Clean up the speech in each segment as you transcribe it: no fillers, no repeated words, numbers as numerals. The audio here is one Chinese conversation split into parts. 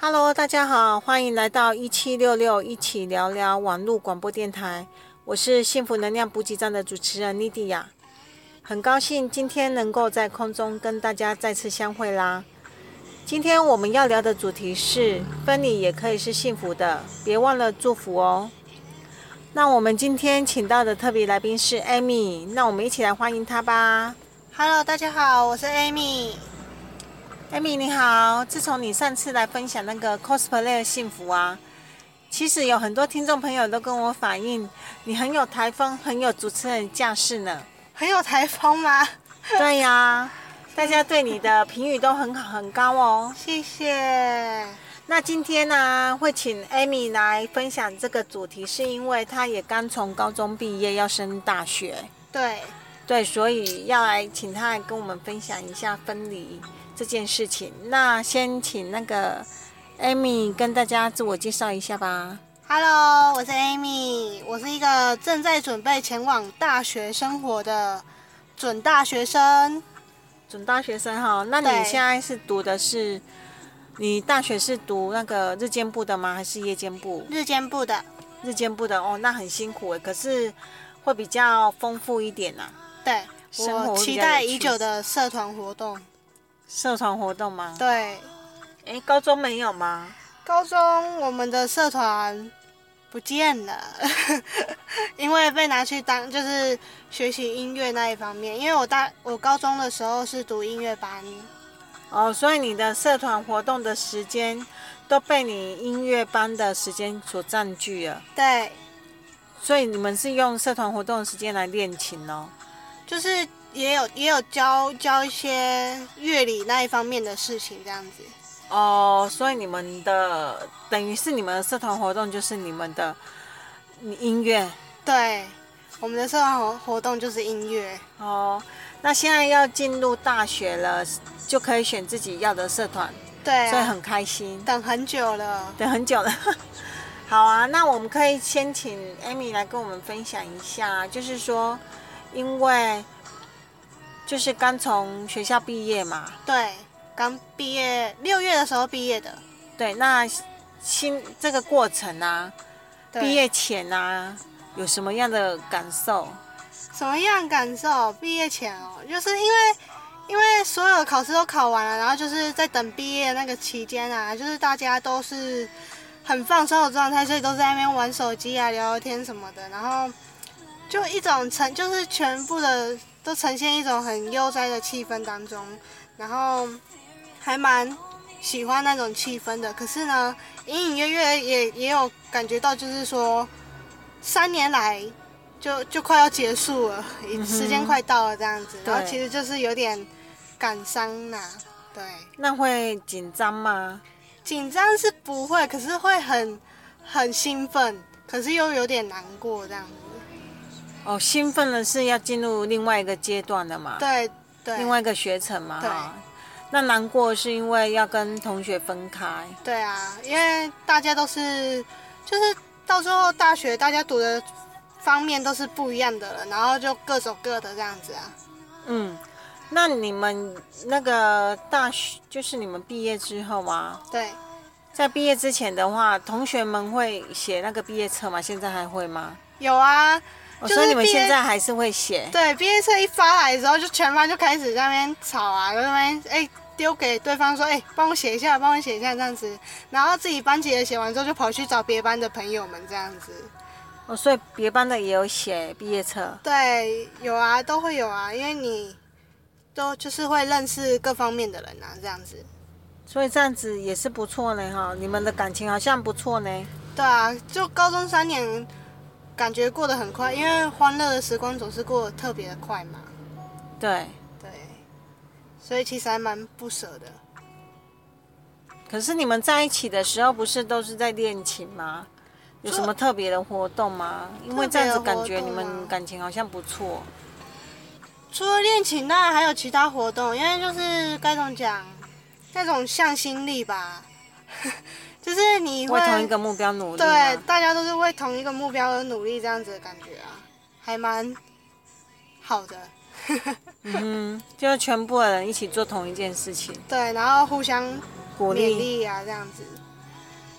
Hello，大家好，欢迎来到1766一起聊聊网络广播电台。我是幸福能量补给站的主持人莉迪亚，很高兴今天能够在空中跟大家再次相会啦。今天我们要聊的主题是分离也可以是幸福的，别忘了祝福哦。那我们今天请到的特别来宾是 Amy， 那我们一起来欢迎她吧。 Hello， 大家好，我是 Amy。Amy 你好，自从你上次来分享那个 cosplay 的幸福啊，其实有很多听众朋友都跟我反映，你很有台风，很有主持人架势呢。 很有台风吗？ 对呀，大家对你的评语都很高哦。 谢谢。 那今天呢，会请 Amy 来分享这个主题，是因为她也刚从高中毕业，要升大学。 对， 所以要来请她来跟我们分享一下分离这件事情。那先请那个 Amy 跟大家自我介绍一下吧。 Hello， 我是 Amy， 我是一个正在准备前往大学生活的准大学生。 准大学生哈，那你现在是读的是，你大学是读那个日间部的吗？还是夜间部？ 日间部的。 日间部的哦，那很辛苦诶，可是会比较丰富一点啊。 对，我期待已久的社团活动。 社团活动吗？ 对。 高中没有吗？ 高中我们的社团不见了，因为被拿去当就是学习音乐那一方面。因为我高中的时候是读音乐班。 哦，所以你的社团活动的时间都被你音乐班的时间所占据了。 对。 所以你们是用社团活动的时间来练琴哦？ 就是也有教一些乐理那一方面的事情这样子。 哦，所以你们的等于是你们的社团活动就是你们的音乐。 对，我们的社团活动就是音乐。 哦，那现在要进入大学了，就可以选自己要的社团。 对啊， 所以很开心。 等很久了。 好啊，那我们可以先请 Amy 来跟我们分享一下，就是说，因为就是刚从学校毕业嘛。 对，刚毕业，6月的时候毕业的。 对，那这个过程啊，毕业前啊，有什么样的感受？ 什么样感受？毕业前哦，就是因为所有的考试都考完了，然后就是在等毕业那个期间啊，就是大家都是很放松的状态，所以都在那边玩手机啊、聊聊天什么的，然后就一种就是全部的都呈现一种很悠哉的气氛当中，然后还蛮喜欢那种气氛的。可是呢，隐隐约约也有感觉到，就是说3年来就快要结束了，时间快到了这样子，然后其实就是有点感伤呐。对。 那会紧张吗？ 紧张是不会，可是会很兴奋，可是又有点难过这样子。 哦，兴奋的是要进入另外一个阶段的嘛？ 对， 另外一个学程嘛。 对。 那难过是因为要跟同学分开。 对啊，因为大家都是，就是到最后大学大家读的方面都是不一样的了，然后就各走各的这样子啊。 那你们那个大学，就是你们毕业之后吗？ 对。 在毕业之前的话，同学们会写那个毕业册吗？现在还会吗？ 有啊。 所以你们现在还是会写？ 对，毕业册一发来的时候，就全班就开始在那边吵啊，在那边丢给对方说，帮我写一下这样子，然后自己班级的写完之后，就跑去找别班的朋友们这样子。 哦，所以别班的也有写毕业册？ 对，有啊，都会有啊，因为你都就是会认识各方面的人啊，这样子。 所以这样子也是不错呢哈，你们的感情好像不错呢。 对啊，就高中3年，感觉过得很快，因为欢乐的时光总是过得特别的快嘛。 对。 所以其实还蛮不舍的。 可是你们在一起的时候，不是都是在练琴吗？有什么特别的活动吗？因为这样子感觉你们感情好像不错。 除了练琴，当然还有其他活动，因为就是该怎么讲，那种向心力吧，就是你会为同一个目标努力。 对，大家都是为同一个目标而努力，这样子的感觉啊，还蛮好的。 就全部的人一起做同一件事情。 对，然后互相鼓勉励啊，这样子。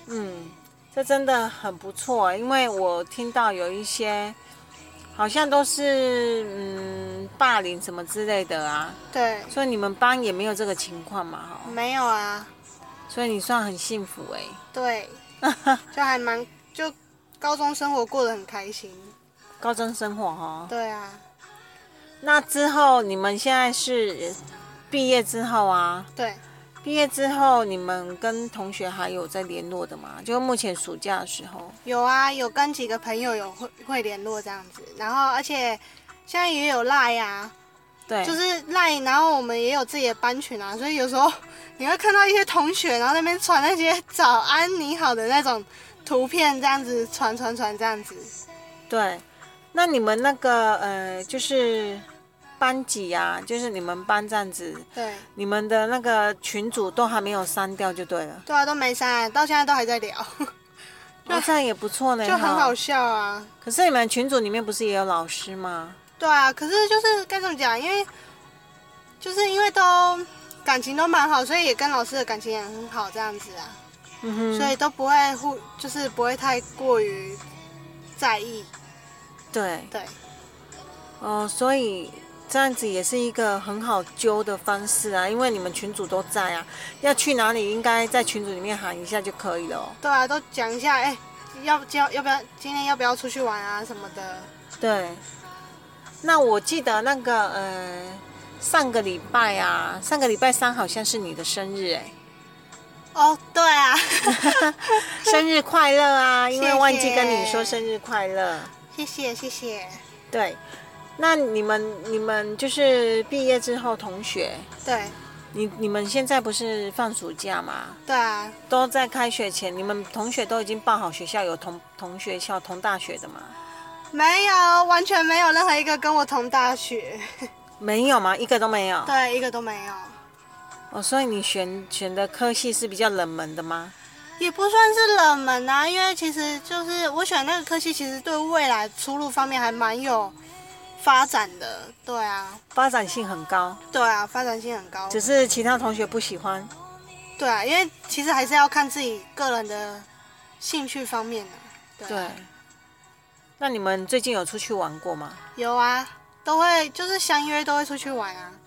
这真的很不错，因为我听到有一些好像都是霸凌什么之类的啊。 对， 所以你们班也没有这个情况嘛？哈。 没有啊。 所以你算很幸福哎。 对，就高中生活过得很开心。 高中生活哈。 对啊。 那之后你们现在是毕业之后啊？ 对。 毕业之后你们跟同学还有在联络的吗？就目前暑假的时候。 有啊，有跟几个朋友会联络这样子，然后而且现在也有 LINE 啊。 对。 就是 LINE， 然后我们也有自己的班群啊，所以有时候你会看到一些同学，然后那边传那些早安你好的那种图片，这样子传这样子。 对。那你们那个就是班级啊，就是你们班这样子。 对。 你们的那个群组都还没有删掉就对了。 对啊，都没删，到现在都还在聊。 这样也不错呢。 就很好笑啊。 可是你们群组里面不是也有老师吗？ 对啊，可是就是该怎么讲，因为都感情都蛮好，所以也跟老师的感情也很好这样子啊。所以都不会就是不会太过于在意。 对。 对。 所以这样子也是一个很好揪的方式啊，因为你们群组都在啊，要去哪里应该在群组里面喊一下就可以了哦。 对啊，都讲一下，要不要今天要不要出去玩啊什么的。 对。那我记得那个上个礼拜三好像是你的生日哎。 哦，对啊。 生日快乐啊！因为忘记跟你说生日快乐。 谢谢。 对。那你们就是毕业之后同学。 对。 你们现在不是放暑假吗？ 对啊。 都在开学前，你们同学都已经报好学校，有同学校同大学的吗？ 没有，完全没有任何一个跟我同大学。 没有吗？一个都没有？ 对，一个都没有。 所以你选的科系是比较冷门的吗？ 也不算是冷门啊，因为其实就是我选那个科系，其实对未来出路方面还蛮有发展的。对啊。 发展性很高。 对啊，发展性很高。 只是其他同学不喜欢。 对啊，因为其实还是要看自己个人的兴趣方面的。 对。那你们最近有出去玩过吗？ 有啊，都会就是相约都会出去玩啊。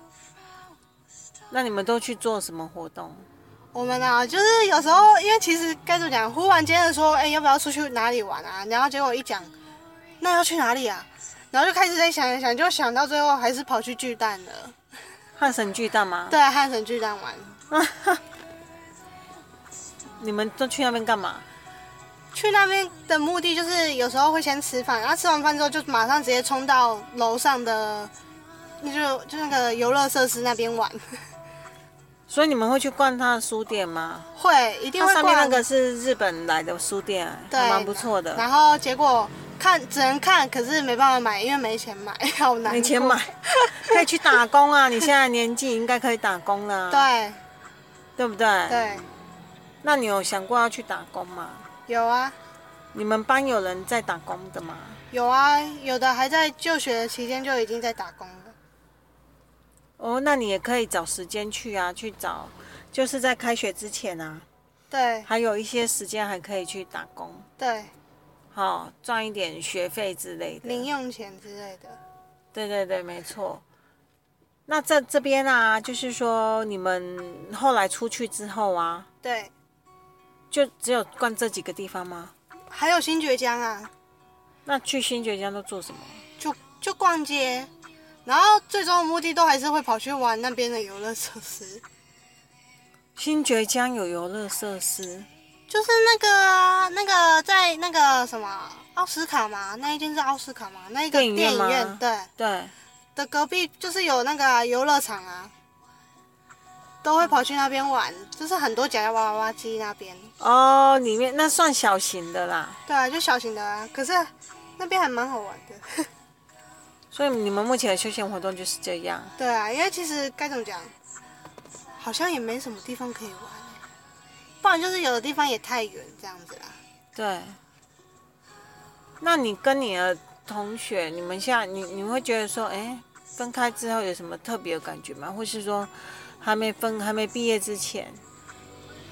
那你们都去做什么活动？ 我们啊，就是有时候因为其实该怎么讲，忽然间的说，要不要出去哪里玩啊？然后结果一讲，那要去哪里啊？然后就开始在想一想，就想到最后还是跑去巨蛋了。 汉神巨蛋吗？ 对，汉神巨蛋玩。 你们都去那边干嘛？ 去那边的目的就是有时候会先吃饭，然后吃完饭之后就马上直接冲到楼上的，就那个游乐设施那边玩。 所以你们会去逛他的书店吗？ 会，一定会逛。 它上面那个是日本来的书店，还蛮不错的。 然后结果只能看，可是没办法买，因为没钱买，好难过。 没钱买，可以去打工啊！你现在年纪应该可以打工了。 对。 对不对？ 对。 那你有想过要去打工吗？ 有啊。 你们班有人在打工的吗？ 有啊，有的还在就学期间就已经在打工了。 那你也可以找时间去啊，去找，就是在开学之前啊。 对。 还有一些时间还可以去打工。 对。 好，赚一点学费之类的。 零用钱之类的。 对，没错。那这边啊，就是说你们后来出去之后啊。 对。 就只有逛这几个地方吗？ 还有新崛江啊。 那去新崛江都做什么？ 就逛街，然后最终的目的都还是会跑去玩那边的游乐设施。 新崛江有游乐设施？ 就是那个在那个什么奥斯卡嘛，那一间是奥斯卡嘛，那一个电影院， 对的隔壁就是有那个游乐场啊。都会跑去那边玩，就是很多夹娃娃机那边。 里面那算小型的啦。 对啊，就小型的啊，可是那边还蛮好玩的。 所以你们目前的休闲活动就是这样。 对啊，因为其实该怎么讲，好像也没什么地方可以玩，不然就是有的地方也太远这样子啦。 对。那你跟你的同学，你们现在你会觉得说，分开之后有什么特别的感觉吗？或是说还没毕业之前？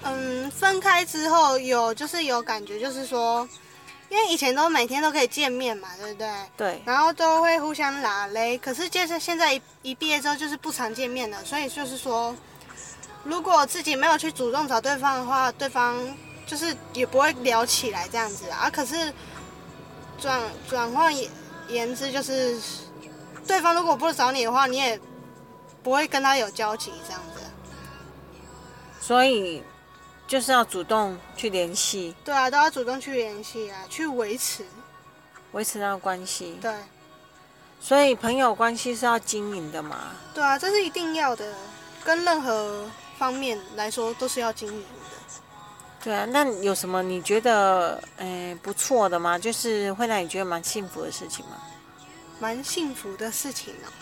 分开之后就是有感觉，就是说，因为以前都每天都可以见面嘛，对不对？ 对。 然后都会互相拉勒，可是现在一毕业之后就是不常见面了，所以就是说，如果自己没有去主动找对方的话，对方就是也不会聊起来这样子啊。可是转换言之，就是对方如果不找你的话，你也不会跟他有交集这样子。 所以就是要主动去联系。 对啊，都要主动去联系啊，去维持那个关系。 对。 所以朋友关系是要经营的嘛？ 对啊，这是一定要的，跟任何方面来说都是要经营的。 对啊，那有什么你觉得不错的吗？就是会让你觉得蛮幸福的事情吗？ 蛮幸福的事情哦，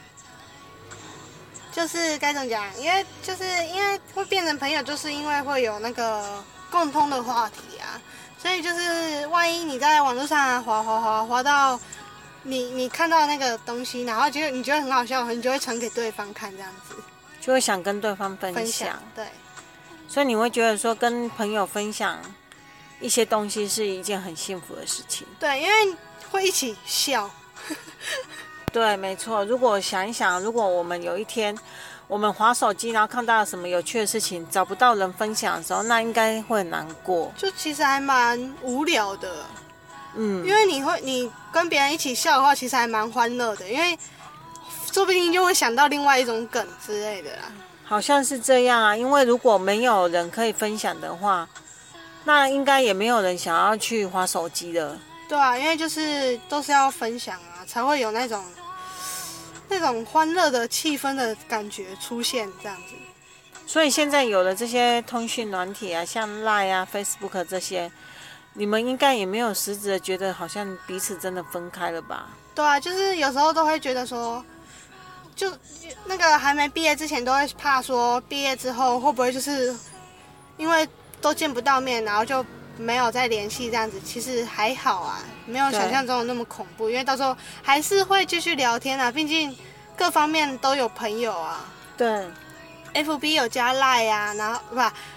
就是该怎么讲？因为会变成朋友，就是因为会有那个共通的话题啊，所以就是万一你在网络上啊滑到你看到那个东西，然后你觉得很好笑，你就会传给对方看，这样子就会想跟对方分享。 对。 所以你会觉得说跟朋友分享一些东西是一件很幸福的事情。 对，因为会一起笑。 对，没错。如果想一想，如果我们有一天我们滑手机，然后看到什么有趣的事情，找不到人分享的时候，那应该会很难过。 就其实还蛮无聊的。因为你跟别人一起笑的话，其实还蛮欢乐的，因为说不定就会想到另外一种梗之类的啦。 好像是这样啊，因为如果没有人可以分享的话，那应该也没有人想要去滑手机的。 对啊，因为就是都是要分享啊，才会有那种欢乐的气氛的感觉出现这样子。 所以现在有了这些通讯软体啊，像 Line 啊、Facebook 这些，你们应该也没有实质的觉得好像彼此真的分开了吧？ 对啊，就是有时候都会觉得说，就那个还没毕业之前都会怕说，毕业之后会不会就是因为都见不到面，然后就没有再联系这样子。其实还好啊，没有想象中的那么恐怖，因为到时候还是会继续聊天啊，毕竟各方面都有朋友啊。 对 ，FB 有加 Line 啊，然后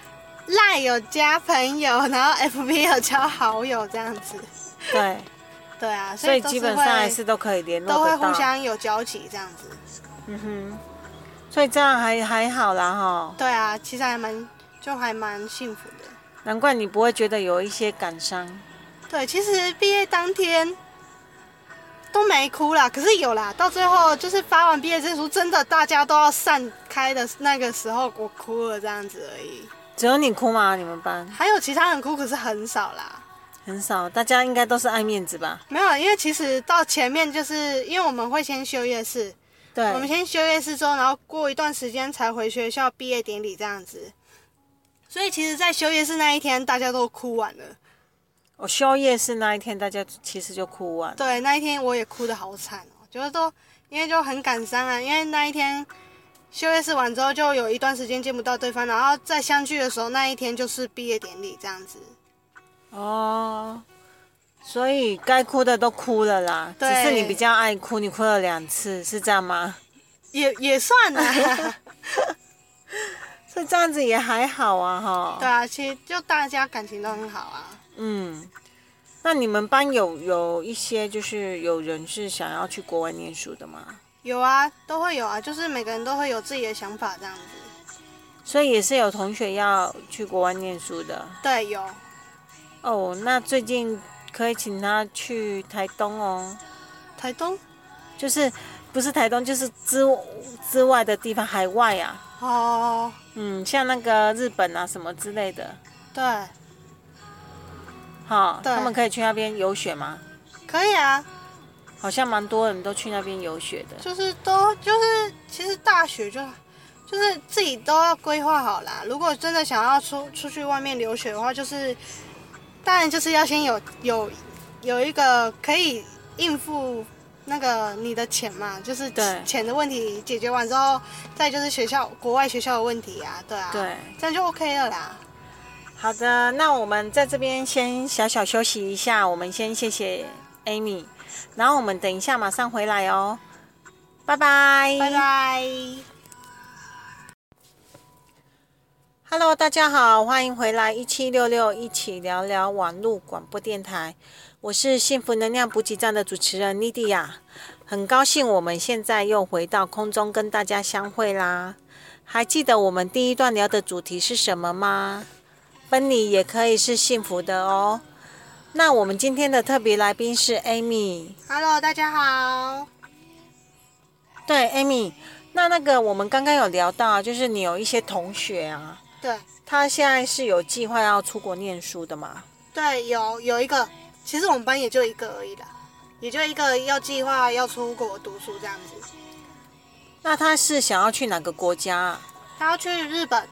Line 有加朋友，然后 FB 有交好友这样子。 对。 对啊， 所以基本上还是都可以联络得到， 都会互相有交集这样子。 所以这样还好啦齁。 对啊，其实还蛮幸福的。 难怪你不会觉得有一些感伤。 对，其实毕业当天都没哭啦，可是有啦，到最后就是发完毕业证书，真的大家都要散开的那个时候，我哭了这样子而已。 只有你哭吗？你们班？ 还有其他人哭，可是很少啦。 很少，大家应该都是爱面子吧？ 没有，因为其实到前面就是因为我们会先休夜市， 对， 我们先休夜市之后，然后过一段时间才回学校毕业典礼这样子。所以其实，在休夜市那一天，大家都哭完了。 我休夜市那一天，大家其实就哭完了。 对，那一天我也哭得好惨哦，觉得因为就很感伤啊，因为那一天休夜市完之后，就有一段时间见不到对方，然后再相聚的时候，那一天就是毕业典礼这样子。 哦，所以该哭的都哭了啦，只是你比较爱哭，你哭了2次，是这样吗？ 也算啦。 所以这样子也还好啊，哈。 对啊，其实就大家感情都很好啊。 那你们班有一些就是有人是想要去国外念书的吗？ 有啊，都会有啊，就是每个人都会有自己的想法这样子。 所以也是有同学要去国外念书的。 对，有。 哦，那最近可以请他去台东哦。 台东？ 就是不是台东，就是之外的地方，海外啊。 哦。 像那个日本啊什么之类的。 对。 好，他们可以去那边游学吗？ 可以啊。 好像蛮多人都去那边游学的。 就是其实大学就是自己都要规划好啦。如果真的想要出去外面留学的话，当然就是要先有一个可以应付那个你的钱嘛，就是钱的问题解决完之后，再就是国外学校的问题啊，对啊， 对， 这样就 OK 了啦。 好的，那我们在这边先小小休息一下，我们先谢谢 Amy， 然后我们等一下马上回来哦，拜拜， 拜拜。 Hello， 大家好，欢迎回来1766一起聊聊网络广播电台。我是幸福能量补给站的主持人妮迪亚，很高兴我们现在又回到空中跟大家相会啦。还记得我们第一段聊的主题是什么吗？分离也可以是幸福的哦。那我们今天的特别来宾是 Amy。Hello， 大家好。 对 ，Amy， 那个我们刚刚有聊到，就是你有一些同学啊。 对， 他现在是有计划要出国念书的吗？ 对，有一个，其实我们班也就一个而已啦，也就一个要计划要出国读书这样子。 那他是想要去哪个国家啊？ 他要去日本。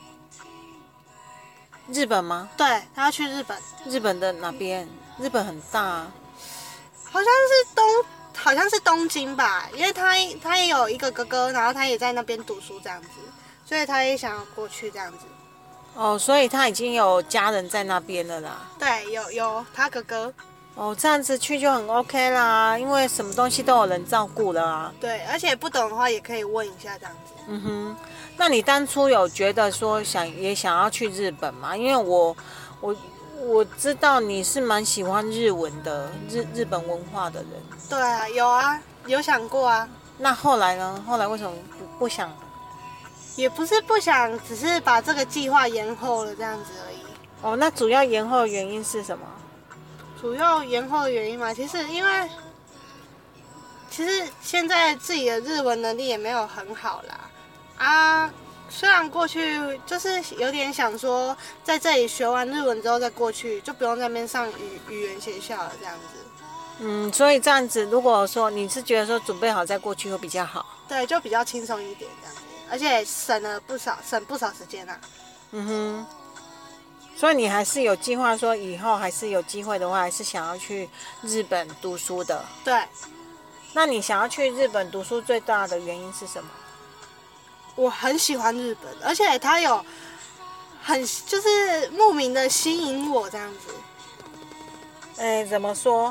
日本吗？ 对，他要去日本。 日本的哪边？日本很大啊。 好像是东京吧，因为他也有一个哥哥，然后他也在那边读书这样子。所以他也想要过去这样子。 哦，所以他已经有家人在那边了啦。 对，有他哥哥。 哦，这样子去就很 OK 啦，因为什么东西都有人照顾了啊。 对，而且不懂的话也可以问一下这样子。 嗯哼，那你当初有觉得说也想要去日本吗？因为我知道你是蛮喜欢日文的，日本文化的人。 对啊，有啊，有想过啊。 那后来呢？后来为什么不想？ 也不是不想，只是把这个计划延后了这样子而已。 哦，那主要延后的原因是什么？ 主要延后的原因嘛，其实现在自己的日文能力也没有很好啦。啊，虽然过去就是有点想说，在这里学完日文之后再过去，就不用在那边上语言学校了这样子。 嗯，所以这样子，如果说你是觉得说准备好再过去会比较好。 对，就比较轻松一点这样子。而且省不少时间啊。 嗯哼，所以你还是有计划说以后还是有机会的话，还是想要去日本读书的。 对。 那你想要去日本读书最大的原因是什么？ 我很喜欢日本，而且它有就是莫名的吸引我这样子。 怎么说？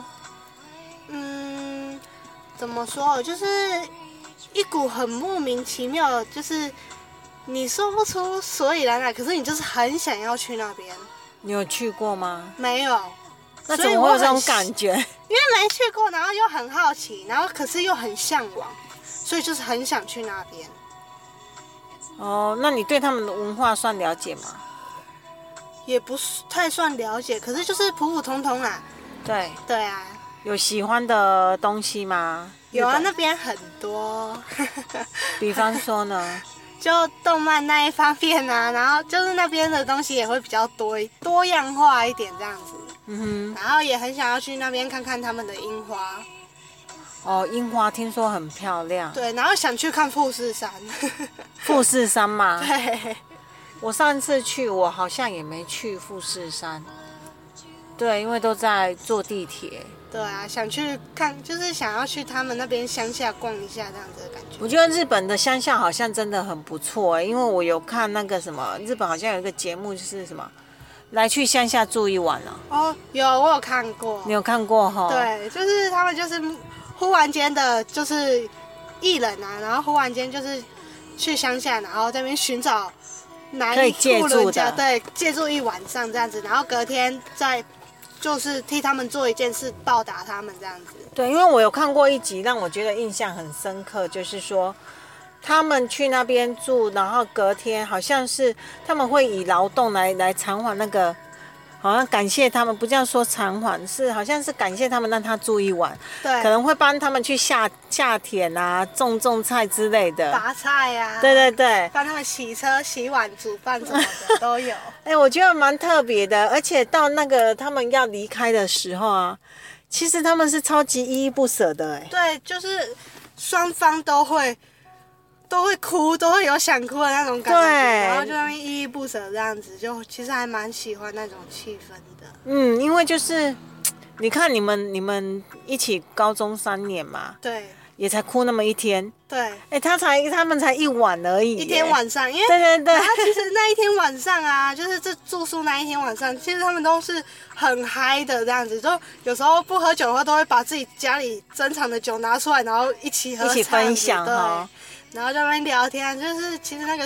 怎么说？就是一股很莫名其妙，就是你说不出所以然来，可是你就是很想要去那边。 你有去过吗？ 没有。 那怎么会有这种感觉？ 因为没去过，然后又很好奇，然后可是又很向往，所以就是很想去那边。 哦，那你对他们的文化算了解吗？ 也不是太算了解，可是就是普普通通啦。 对。 对啊。有喜欢的东西吗？ 有啊，那边很多。 比方说呢？ 就动漫那一方面啊，然后就是那边的东西也会比较多样化一点这样子。 嗯哼。 然后也很想要去那边看看他们的樱花。 哦，樱花听说很漂亮。 对，然后想去看富士山。 富士山嘛。 对。 我上次去，我好像也没去富士山。对，因为都在坐地铁。 对啊，想去看，就是想要去他们那边乡下逛一下这样子的感觉。 我觉得日本的乡下好像真的很不错因为我有看那个什么，日本好像有一个节目就是什么，来去乡下住一晚了。 哦，我有看过。 你有看过哈？ 对，就是他们就是忽然间的，就是艺人啊，然后忽然间就是去乡下，然后在那边寻找哪一户人家，对，借住一晚上这样子，然后隔天再。就是替他们做一件事，报答他们这样子。 对，因为我有看过一集，让我觉得印象很深刻，就是说他们去那边住，然后隔天好像是他们会以劳动来偿还那个，好像感谢他们，不叫说偿还，是好像是感谢他们让他住一晚。 对， 可能会帮他们去下田啊，种菜之类的， 拔菜啊。 对对对， 帮他们洗车、洗碗、煮饭什么的都有。 我觉得蛮特别的，而且到那个他们要离开的时候啊，其实他们是超级依依不舍的对，就是双方都会哭，都会有想哭的那种感觉，然后就那边依依不舍这样子，就其实还蛮喜欢那种气氛的。 因为就是你看你们一起高中3年嘛， 对， 也才哭那么一天。 对， 他们才一晚而已， 一天晚上，因为对对对， 然后其实那一天晚上啊，就是这住宿那一天晚上，其实他们都是很嗨的这样子，就有时候不喝酒的话，都会把自己家里珍藏的酒拿出来，然后一起喝， 一起分享哈， 然后在那边聊天，就是其实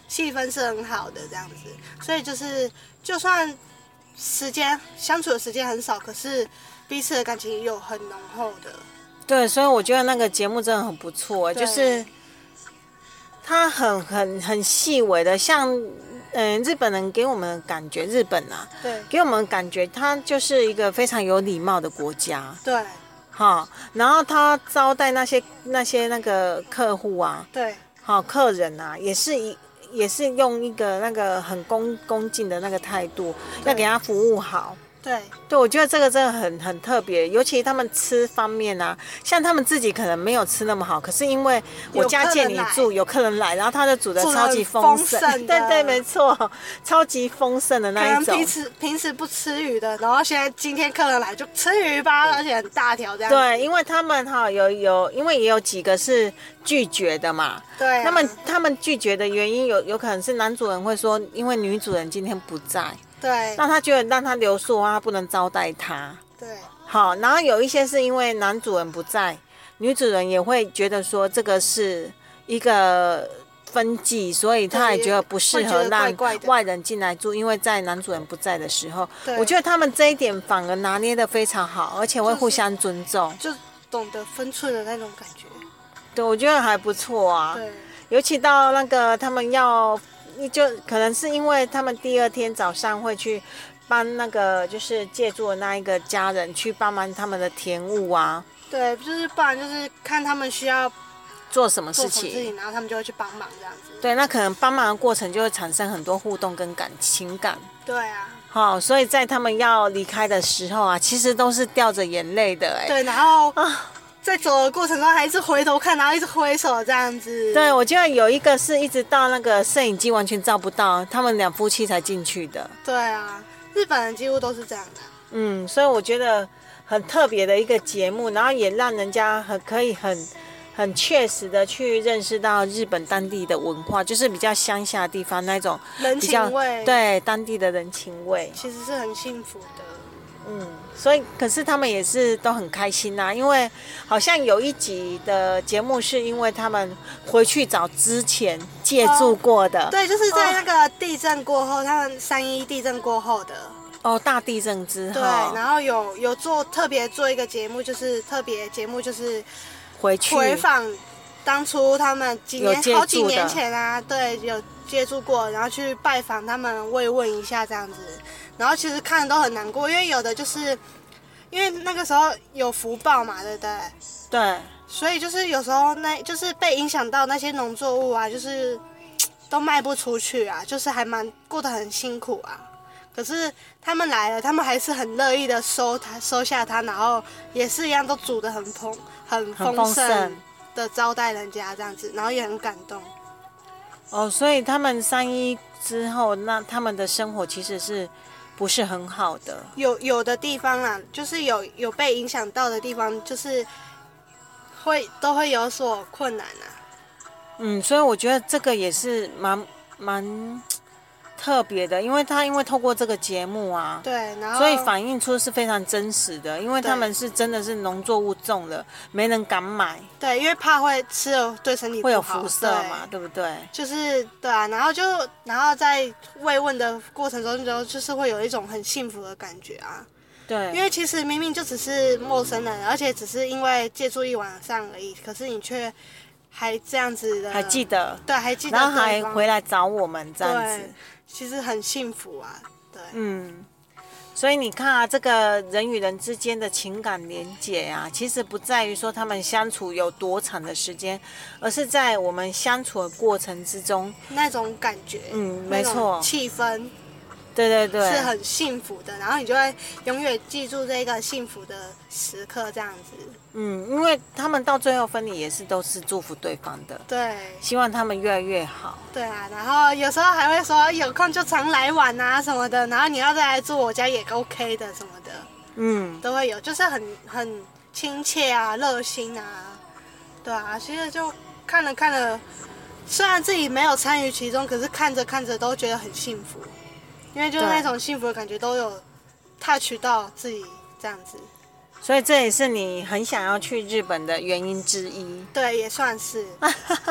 气氛是很好的这样子，所以就是就算相处的时间很少，可是彼此的感情有很浓厚的。 对，所以我觉得那个节目真的很不错，就是它很细微的，像日本人给我们的感觉，日本啊， 对， 给我们的感觉，它就是一个非常有礼貌的国家。 对， 好，然后他招待那些那个客户啊， 对， 好客人啊，也是用一个那个很恭敬的那个态度，要给他服务好。 对， 对，我觉得这个真的很特别，尤其他们吃方面啊，像他们自己可能没有吃那么好，可是因为我家借你住，有客人来，然后他就煮的超级丰盛，对对，没错，超级丰盛的那一种。 可能平时不吃鱼的，然后今天客人来就吃鱼吧，而且很大条这样。 对，因为他们因为也有几个是拒绝的嘛， 对、啊， 他们拒绝的原因有可能是男主人会说，因为女主人今天不在。 对， 那他觉得让他留宿的话，他不能招待他。 对， 好，然后有一些是因为男主人不在，女主人也会觉得说这个是一个分际，所以他也觉得不适合让外人进来住，因为在男主人不在的时候，我觉得他们这一点反而拿捏得非常好，而且会互相尊重， 就懂得分寸的那种感觉。 对，我觉得还不错啊。 对， 尤其到那个他们就可能是因为他们第二天早上会去帮那个就是借住的那一个家人去帮忙他们的田务啊。 对，就是不然就是看他们需要做什么事情， 然后他们就会去帮忙这样子。 对，那可能帮忙的过程就会产生很多互动跟情感。 对啊。 好，所以在他们要离开的时候啊，其实都是掉着眼泪的。 对，然后在走的过程中还一直回头看，然后一直挥手这样子。 对，我觉得有一个是一直到那个摄影机完全照不到，他们两夫妻才进去的。 对啊，日本人几乎都是这样的。 所以我觉得很特别的一个节目，然后也让人家可以很确实的去认识到日本当地的文化，就是比较乡下的地方那种人情味， 对当地的人情味， 其实是很幸福的。 所以可是他们也是都很开心啊，因为好像有一集的节目是因为他们回去找之前借住过的， 对，就是在那个地震过后，他们3·11地震过后的。 大地震之后， 对，然后有特别做一个节目，就是特别节目就是回访当初他们好几年前啊，对，有接触过，然后去拜访他们慰问一下这样子，然后其实看的都很难过，因为有的就是因为那个时候有福报嘛，对不对？ 对， 所以就是有时候就是被影响到那些农作物啊，就是都卖不出去啊，就是还过得很辛苦啊。可是他们来了，他们还是很乐意的收下它，然后也是一样都煮得很丰盛的招待人家这样子，然后也很感动。 所以他们3·11之后，那他们的生活其实是不是很好的？ 有的地方啦，就是有被影响到的地方，就是都会有所困难啊。 所以我觉得这个也是蛮特别的，因为透过这个节目啊， 对，然后所以反映出是非常真实的，因为他们是真的是农作物种了，没人敢买， 对，因为怕会吃了对身体不好， 会有辐射嘛，对不对？ 就是对啊，然后在慰问的过程中，就是会有一种很幸福的感觉啊。 对， 因为其实明明就只是陌生人，而且只是因为借住一晚上而已，可是你却还这样子的， 还记得， 对，还记得， 然后还回来找我们这样子， 其实很幸福啊，对， 所以你看啊，这个人与人之间的情感连结啊，其实不在于说他们相处有多长的时间，而是在我们相处的过程之中， 那种感觉， 没错， 气氛。 对对对， 是很幸福的，然后你就会永远记住这个幸福的时刻，这样子。 因为他们到最后分离也是都是祝福对方的， 对， 希望他们越来越好。 对啊，然后有时候还会说有空就常来玩啊什么的，然后你要再来住我家也 OK 的什么的，都会有，就是很亲切啊，热心啊，对啊，其实就看了，虽然自己没有参与其中，可是看着都觉得很幸福。因为就是那种幸福的感觉都有 touch 到自己这样子， 所以这也是你很想要去日本的原因之一。 对，也算是。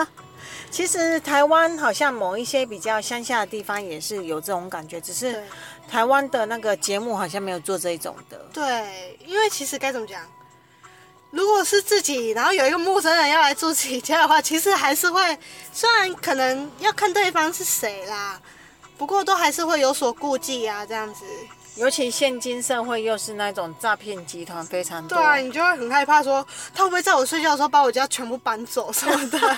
其实台湾好像某一些比较乡下的地方也是有这种感觉，只是台湾的那个节目好像没有做这一种的。 对，因为其实该怎么讲，如果是自己，然后有一个陌生人要来住自己家的话，其实还是会，虽然可能要看对方是谁啦，不过都还是会有所顾忌啊，这样子。 尤其现今社会又是那种诈骗集团非常多。 对啊，你就会很害怕说，他会不会在我睡觉的时候把我家全部搬走什么的。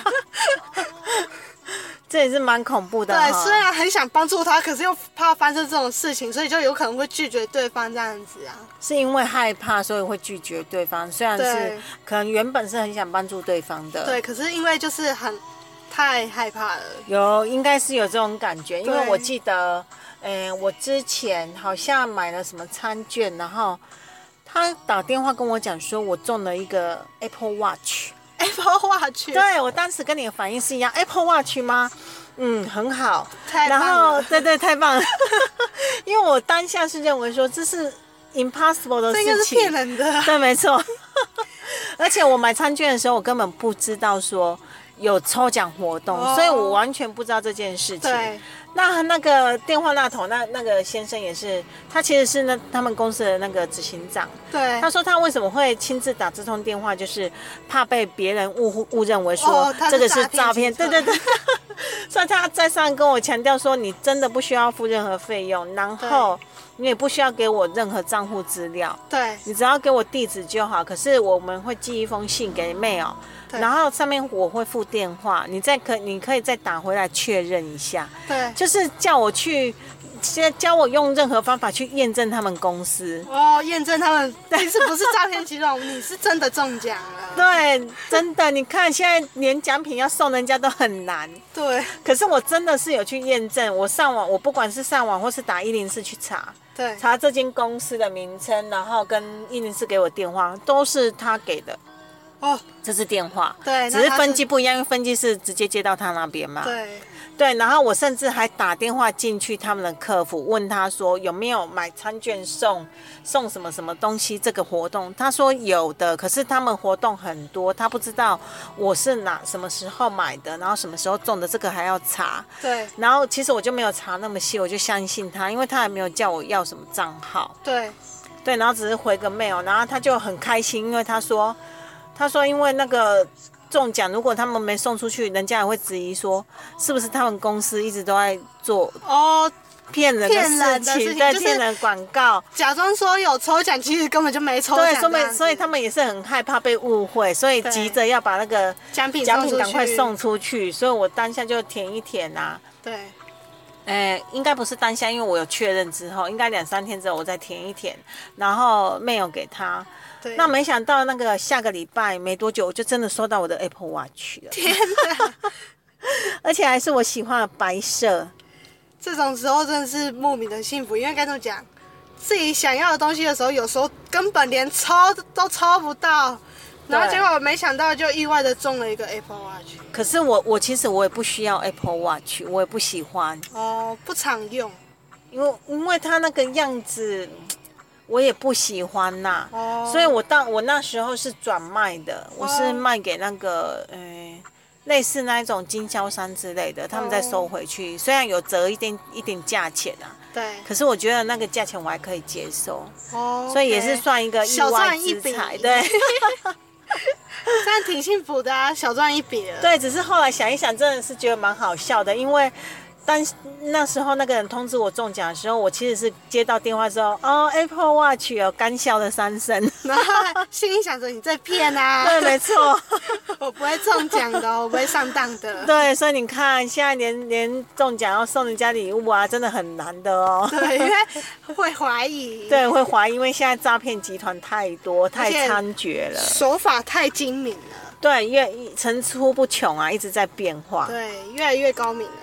这也是蛮恐怖的。 对，虽然很想帮助他，可是又怕发生这种事情，所以就有可能会拒绝对方这样子啊。 是因为害怕，所以会拒绝对方。虽然是可能原本是很想帮助对方的。 对，可是因为就是太害怕了。 应该是有这种感觉，因为我记得，我之前好像买了什么餐券，然后他打电话跟我讲说，我中了一个 Apple Watch。Apple Watch， 对，我当时跟你的反应是一样 ，Apple Watch 吗？很好， 太棒了。 然后对，太棒了，因为我当下是认为说这是 impossible 的事情， 这个是骗人的。 对，没错。而且我买餐券的时候，我根本不知道说有抽奖活动，所以我完全不知道这件事情。 对。 那个电话那头那个先生也是，他其实是他们公司的那个执行长。 对。 他说他为什么会亲自打这通电话，就是怕被别人误认为说这个是诈骗。对。所以他在上跟我强调说，你真的不需要付任何费用，然后你也不需要给我任何账户资料。 对。 你只要给我地址就好。可是我们会寄一封信给 mail。然后上面我会附电话，你可以再打回来确认一下。 对， 就是叫我用任何方法去验证他们公司。 验证他们其实不是诈骗集团，你是真的中奖了。 对，真的，你看现在连奖品要送人家都很难。 对。 可是我真的是有去验证，我上网，我不管是上网或是打104去查， 对， 查这间公司的名称，然后跟104给我电话，都是他给的。这是电话， 对， 只是分机不一样，因为分机是直接接到他那边嘛。 对， 然后我甚至还打电话进去他们的客服，问他说有没有买餐券送什么什么东西这个活动，他说有的，可是他们活动很多，他不知道我是什么时候买的，然后什么时候中的，这个还要查。 对， 然后其实我就没有查那么细，我就相信他，因为他还没有叫我要什么账号。对，然后只是回个 mail， 然后他就很开心，因为他说因为那个中奖，如果他们没送出去，人家也会质疑说是不是他们公司一直都在做骗人的事情，对，骗人广告， 假装说有抽奖，其实根本就没抽奖。 对，所以他们也是很害怕被误会，所以急着要把那个奖品赶快送出去，所以我当下就填一填啊。 对。 应该不是当下，因为我有确认之后，应该2-3天之后我再填一填，然后 mail 给他。那没想到那个下个礼拜没多久，我就真的收到我的 Apple Watch 了。 天哪！ 而且还是我喜欢的白色。 这种时候真的是莫名的幸福，因为该怎么讲，自己想要的东西的时候，有时候根本连抽都抽不到，然后结果没想到就意外的中了一个 Apple Watch。 可是我其实我也不需要 Apple Watch， 我也不喜欢。 不常用。 因为它那个样子。我也不喜欢呐，所以我那时候是转卖的，我是卖给那个类似那一种经销商之类的，他们再收回去，虽然有折一点价钱啊， 对， 可是我觉得那个价钱我还可以接受，所以也是算一个意外之财，对， 这样挺幸福的啊，小赚一笔了。 对，只是后来想一想，真的是觉得蛮好笑的，因为。但那时候那个人通知我中奖的时候，我其实是接到电话之后，Apple Watch 干笑了3声， 然后心里想着你在骗啊。 对，没错， 我不会中奖的，我不会上当的。 对，所以你看，现在连中奖要送人家礼物啊，真的很难的哦。 对，因为会怀疑。 对，会怀疑，因为现在诈骗集团太多，太猖獗了， 手法太精明了。 对，层出不穷啊，一直在变化。 对，越来越高明了。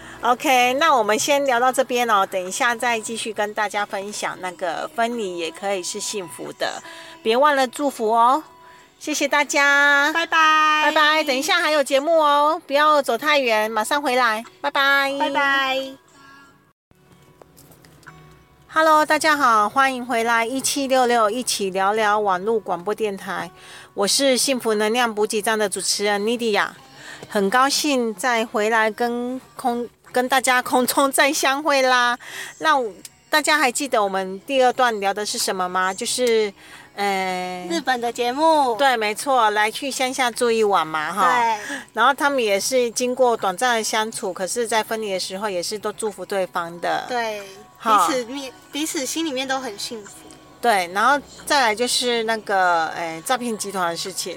OK， 那我们先聊到这边哦，等一下再继续跟大家分享那个分离也可以是幸福的，别忘了祝福哦。谢谢大家， 拜拜， 拜拜。等一下还有节目哦，不要走太远，马上回来，拜拜， 拜拜。 Hello， 大家好，欢迎回来1766一起聊聊网络广播电台，我是幸福能量补给站的主持人妮迪亚。 很高兴再回来跟大家空中再相会啦。那大家还记得我们第2段聊的是什么吗？就是日本的节目。 对，没错，来去乡下住一晚嘛，哈。 对。 然后他们也是经过短暂的相处，可是在分离的时候也是都祝福对方的。 对，彼此心里面都很幸福。对， 然后再来就是那个诈骗集团的事情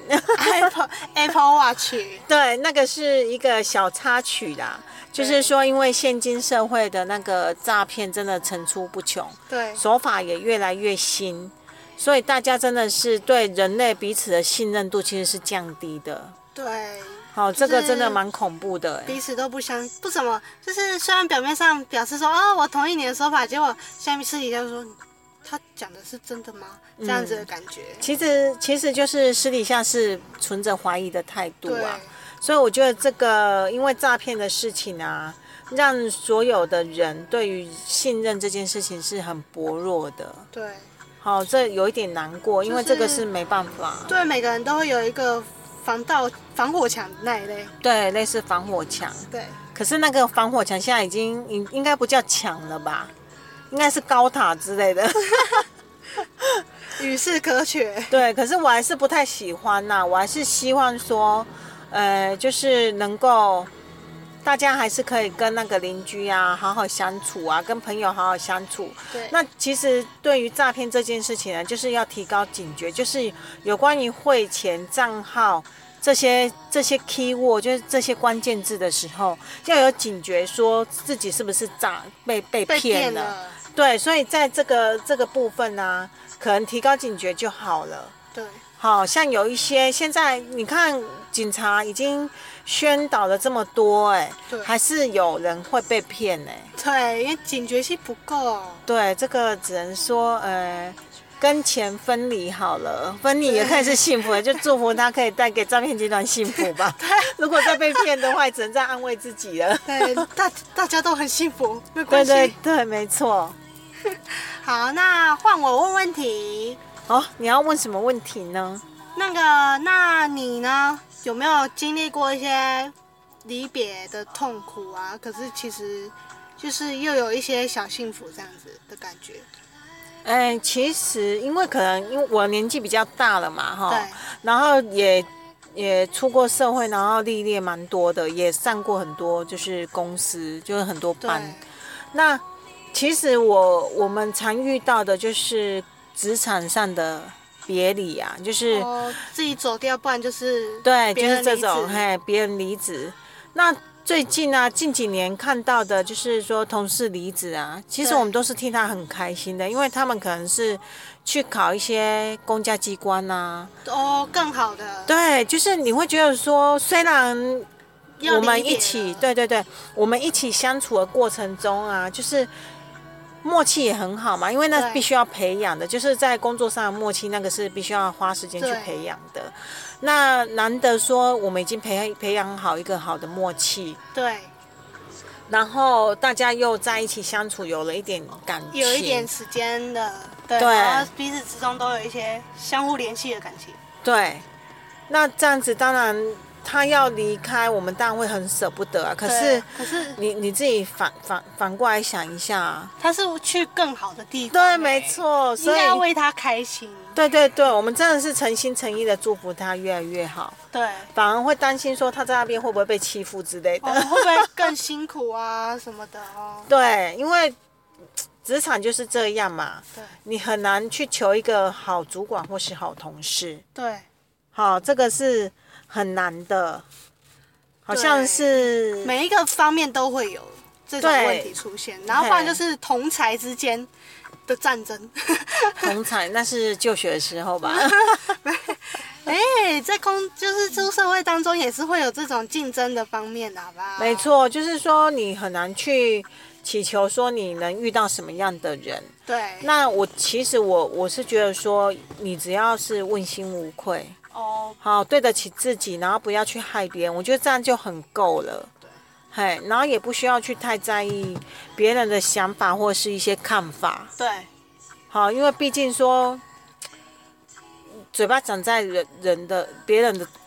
Apple Watch。 对，那个是一个小插曲啦，就是说因为现今社会的那个诈骗真的层出不穷， 对， 手法也越来越新，所以大家真的是对人类彼此的信任度其实是降低的。 对。 好，这个真的蛮恐怖的。 彼此都不怎么，就是虽然表面上表示说我同意你的说法，结果下面私底下就说他讲的是真的吗？这样子的感觉。 其实就是私底下是存着怀疑的态度啊。所以我觉得这个因为诈骗的事情啊，让所有的人对于信任这件事情是很薄弱的。 对。 好，这有一点难过，因为这个是没办法。 对，每个人都会有一个防火墙那一类。 对，类似防火墙。 对。可是那个防火墙现在已经应该不叫墙了吧？应该是高塔之类的。 与世隔绝。 对，可是我还是不太喜欢呐，我还是希望说，就是能够大家还是可以跟那个邻居啊好好相处啊，跟朋友好好相处。 对。 那其实对于诈骗这件事情呢，就是要提高警觉，就是有关于汇钱账号这些 keyword， 就是这些关键字的时候，要有警觉，说自己是不是被骗了。对，所以在这个部分啊，可能提高警觉就好了。 对。 好像有一些现在你看警察已经宣导了这么多，还是有人会被骗。 对，因为警觉性不够。 对，这个只能说跟钱分离好了，分离也可以是幸福的，就祝福他可以带给诈骗集团幸福吧。 对， 如果再被骗的话，只能再安慰自己了。 对，大家都很幸福，没关系。 对，没错。 好，那换我问问题。 你要问什么问题呢？ 那你呢？有没有经历过一些离别的痛苦啊？可是其实就是又有一些小幸福这样子的感觉。 其实因为我年纪比较大了嘛， 对， 然后也出过社会，然后历练蛮多的，也上过很多就是公司，就是很多班。那其实我们常遇到的就是职场上的别离啊，就是自己走掉，不然就是对，就是这种别人离职。那最近啊，近几年看到的就是说同事离职啊，其实我们都是替他很开心的，因为他们可能是去考一些公家机关啊， 更好的。 对，就是你会觉得说，虽然我们一起，对，我们一起相处的过程中啊，就是默契也很好嘛，因为那必须要培养的，就是在工作上的默契，那个是必须要花时间去培养的。那难得说我们已经培养好一个好的默契， 对， 然后大家又在一起相处，有了一点感情， 有一点时间的，对，然后彼此之中都有一些相互联系的感情。 对，那这样子当然他要离开，我们当然会很舍不得啊。可是你自己反过来想一下， 他是去更好的地方， 对，没错，所以应该要为他开心。 对，我们真的是诚心诚意的祝福他越来越好。 对， 反而会担心说他在那边会不会被欺负之类的， 会不会更辛苦啊什么的哦。 对，因为职场就是这样嘛， 对， 你很难去求一个好主管或是好同事。 对， 好，这个是很难的，好像是每一个方面都会有这种问题出现，然后不然就是同才之间的战争。 同才那是就学的时候吧。 在就是出社会当中也是会有这种竞争的方面的，好不好？ 没错，就是说你很难去祈求说你能遇到什么样的人。 对。那其实我是觉得说，你只要是问心无愧，好对得起自己，然后不要去害别人，我觉得这样就很够了。对。然后也不需要去太在意别人的想法或是一些看法。 对。 好，因为毕竟说，嘴巴长在别人的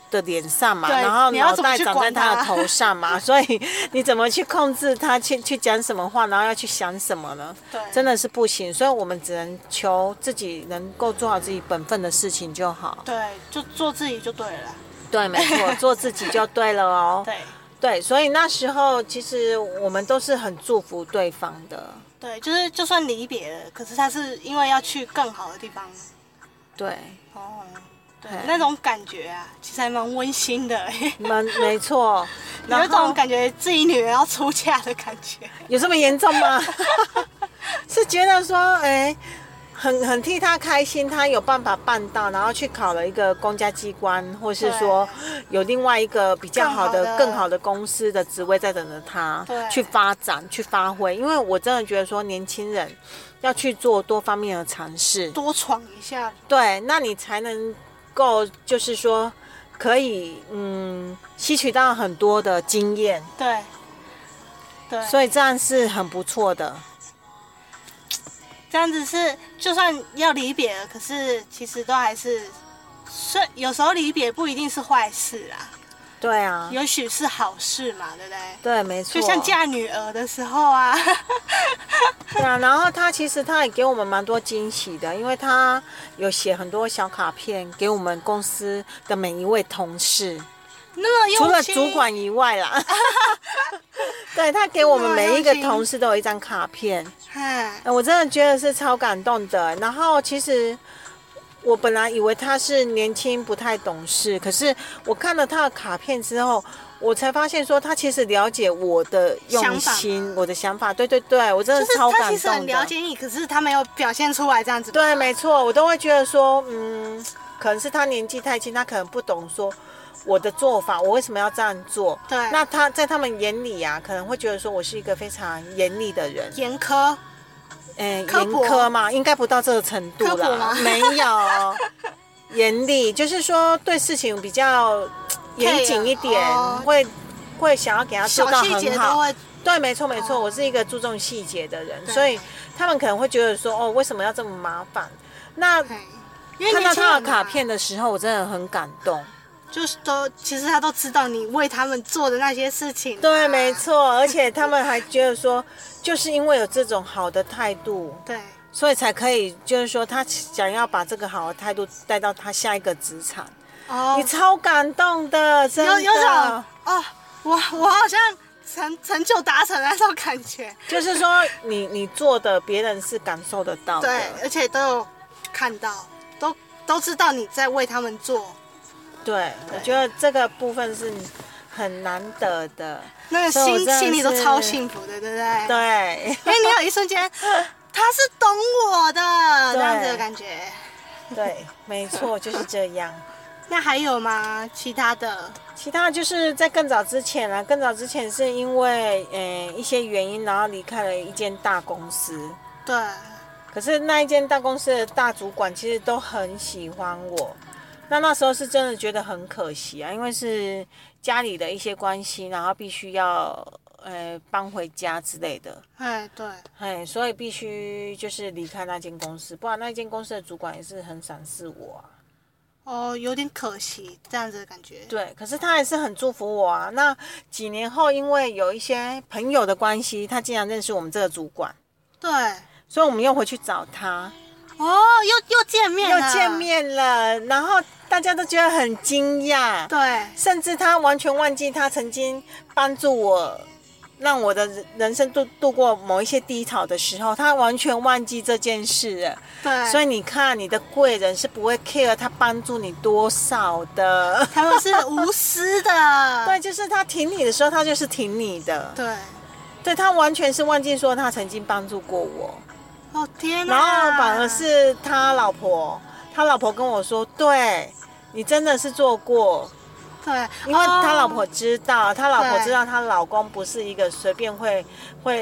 的脸上嘛， 对然后你要脑袋怎么去管长在他的他头上嘛，所以你怎么去控制他去讲什么话，然后要去想什么呢？ 对， 真的是不行，所以我们只能求自己能够做好自己本分的事情就好。 对，就做自己就对了啦。 对，没错，做自己就对了哦。 对对，所以那时候其实我们都是很祝福对方的。 对，就是就算离别了，可是他是因为要去更好的地方。 对， 哦，对嘿， 那种感觉啊，其实还蛮温馨的。 没错。 有一种感觉自己女儿要出嫁的感觉。 有这么严重吗？是觉得说，很替他开心，他有办法办到，然后去考了一个公家机关，或是说有另外一个比较好的、更好的公司的职位在等着他去发展、去发挥。因为我真的觉得说，年轻人要去做多方面的尝试， 多闯一下。 对，那你才能够就是说可以吸取到很多的经验。 对对， 所以这样是很不错的。 这样子是，就算要离别了，可是其实都还是，有时候离别不一定是坏事啊， 对啊， 也许是好事嘛，对不对？ 对，没错。 就像嫁女儿的时候啊， 对啊，然后他其实他也给我们蛮多惊喜的，因为他有写很多小卡片给我们公司的每一位同事， 那么用心， 除了主管以外啦。对，他给我们每一个同事都有一张卡片，我真的觉得是超感动的。然后其实我本来以为他是年轻不太懂事，可是我看了他的卡片之后，我才发现说他其实了解我的用心，我的想法。对对对，我真的超感动的。 就是他其实很了解你，可是他没有表现出来这样子。 对，没错，我都会觉得说，可能是他年纪太轻，他可能不懂说我的做法，我为什么要这样做？ 对， 那他在他们眼里啊，可能会觉得说我是一个非常严厉的人， 严苛。 严苛嘛，应该不到这个程度啦，没有严厉，就是说对事情比较严谨一点，会想要给他做到很好。对，没错没错，我是一个注重细节的人，所以他们可能会觉得说，为什么要这么麻烦？那看到他的卡片的时候，我真的很感动。 就是其实他都知道你为他们做的那些事情。 对，没错，而且他们还觉得说，就是因为有这种好的态度， 对， 所以才可以，就是说他想要把这个好的态度带到他下一个职场。你超感动的，真的。 有种我好像成就达成那种感觉。 就是说你做的，别人是感受得到的， 对，而且都有看到，都知道你在为他们做。 对，我觉得这个部分是很难得的， 那个心里都超幸福的，对不对？ 对， 因为你有一瞬间，他是懂我的这样子的感觉。 对，没错，就是这样。 那还有吗？其他的就是在更早之前啊，更早之前是因为一些原因，然后离开了一间大公司。 对。 可是那一间大公司的大主管其实都很喜欢我。那时候是真的觉得很可惜啊，因为是家里的一些关系，然后必须要搬回家之类的。 对。 所以必须就是离开那间公司，不然那间公司的主管也是很赏识我啊。 有点可惜这样子的感觉。 对，可是他还是很祝福我啊。那几年后，因为有一些朋友的关系，他竟然认识我们这个主管。 对。 所以我们又回去找他。 又见面了， 然后大家都觉得很惊讶， 对， 甚至他完全忘记他曾经帮助我，让我的人生度过某一些低潮的时候，他完全忘记这件事了。 对， 所以你看，你的贵人是不会 care 他帮助你多少的， 他们是无私的。 对，就是他挺你的时候，他就是挺你的。对，他完全是忘记说他曾经帮助过我。 天哪！ 然后反而是他老婆跟我说，对，你真的是做过。 对， 因为他老婆知道，他老公不是一个随便会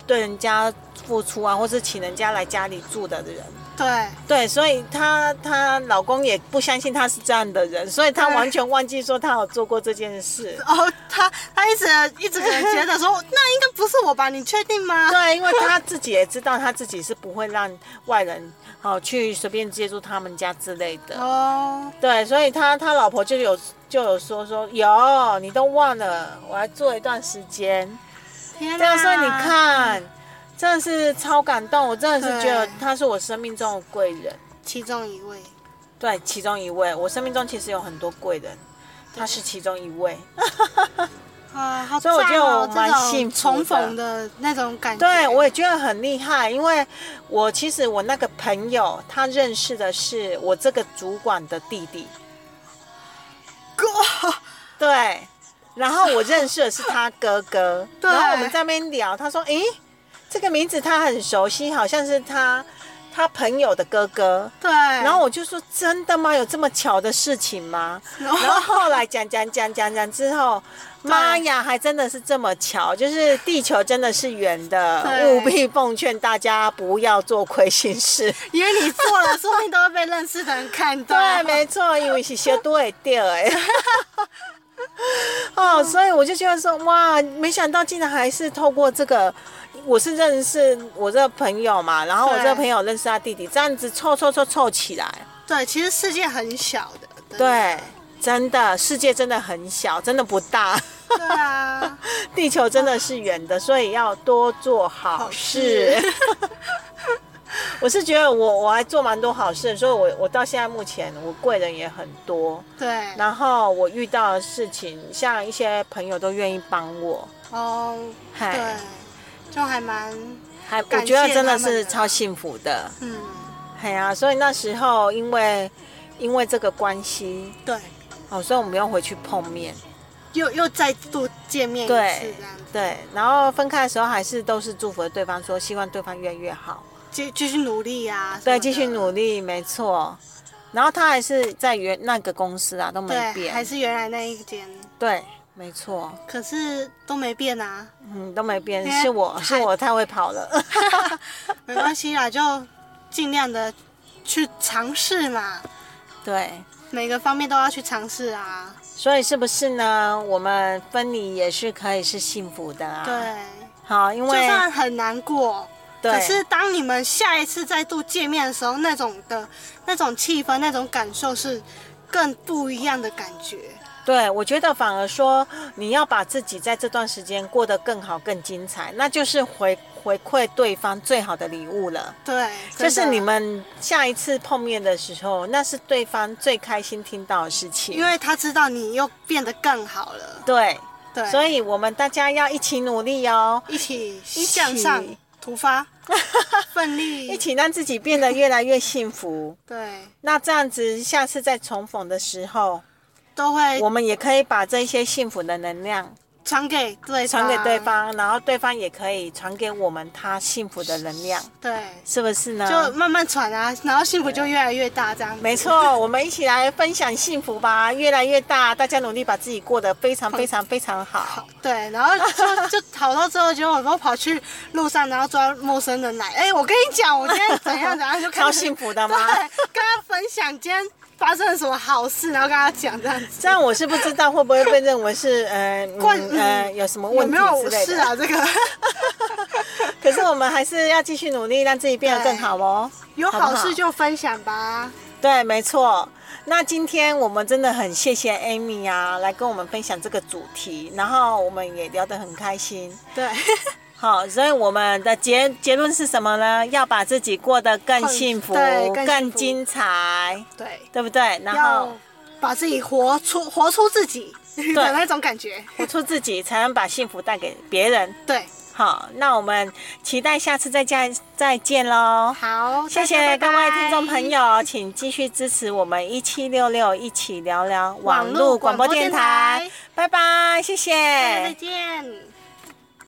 对人家付出啊，或是请人家来家里住的人。 对对，所以她老公也不相信她是这样的人，所以她完全忘记说她有做过这件事。 哦，他一直可能觉得说，那应该不是我吧？你确定吗？ 对，因为她自己也知道，她自己是不会让外人去随便接触他们家之类的。 哦， 对，所以他老婆就有说有，你都忘了，我还做一段时间。 天对啊，所以你哪！ 看，真的是超感动，我真的是觉得对他是我生命中的贵人。 其中一位， 对，其中一位，我生命中其实有很多贵人，他是其中一位。 啊，好所以我觉得我蛮赞哦， 幸福的这种重逢的那种感觉。 对，我也觉得很厉害，因为其实我那个朋友他认识的是我这个主管的弟弟。对，然后我认识的是他哥哥， 对然后我们在那边聊，他说：“诶，这个名字他很熟悉，好像是他朋友的哥哥。” 对， 然后我就说：“真的吗？有这么巧的事情吗？”然后后来讲之后，妈呀，还真的是这么巧，就是地球真的是圆的， 对务必奉劝大家不要做亏心事。 因为你做了，说不定都会被认识的人看到。 对，没错，因为是小都会掉哎。哦，所以我就觉得说，哇，没想到竟然还是透过这个，我是认识我这个朋友嘛，然后我这个朋友认识他弟弟，这样子凑起来。 对，其实世界很小的。 对，真的，世界真的很小，真的不大。 对啊， 地球真的是圆的，所以要多做好事。我是觉得我还做蛮多好事，所以我到现在目前我贵人也很多。 对， 然后我遇到的事情，像一些朋友都愿意帮我。 哦， 嗨对，就还蛮我觉得真的是超幸福的。 嗯， 哎呀，所以那时候因为这个关系， 对， 所以我们要回去碰面， 又再度见面一次这样子。 对，然后分开的时候还是都是祝福对方，说希望对方越来越好。 继续努力啊！ 对，继续努力，没错。然后他还是在那个公司啊，都没变， 对，还是原来那一间。 对，没错。 可是都没变啊。 都没变，是我太会跑了。 没关系啦，就尽量的去尝试嘛。 对， 每个方面都要去尝试啊。 所以是不是呢？我们分离也是可以是幸福的啊。 对。 好，因为就算很难过。可是当你们下一次再度见面的时候，那种气氛、那种感受是更不一样的感觉。 对，我觉得反而说你要把自己在这段时间过得更好、更精彩，那就是回馈对方最好的礼物了。 对， 就是你们下一次碰面的时候，那是对方最开心听到的事情， 因为他知道你又变得更好了。 对， 对， 所以我们大家要一起努力哦， 一起向上突发。奋力一起让自己变得越来越幸福。 对， 那这样子下次再重逢的时候，我们也可以把这些幸福的能量传给对方，然后对方也可以传给我们他幸福的能量。 对， 是不是呢？ 就慢慢传啊，然后幸福就越来越大，这样子。 没错，我们一起来分享幸福吧，越来越大，大家努力把自己过得非常非常非常好。 对，然后就好到最后，结果我都跑去路上，然后抓陌生人来。哎，我跟你讲，我今天怎样，就超幸福的吗？ 对，跟他分享今天发生了什么好事，然后跟他讲这样子。 这样我是不知道会不会被认为是有什么问题之类的。 是啊，这个。 可是我们还是要继续努力，让自己变得更好哦。 有好事就分享吧。 对，没错。那今天我们真的很谢谢 Amy 啊，来跟我们分享这个主题，然后我们也聊得很开心。 对。 好，所以我们的结论是什么呢？要把自己过得更幸福，更精彩，对不对？然后把自己活出自己的那种感觉， 活出自己，才能把幸福带给别人。 对， 好，那我们期待下次再见喽。 好， 谢谢各位听众朋友，请继续支持我们1766一起聊聊网络广播电台。拜拜，谢谢， 再见。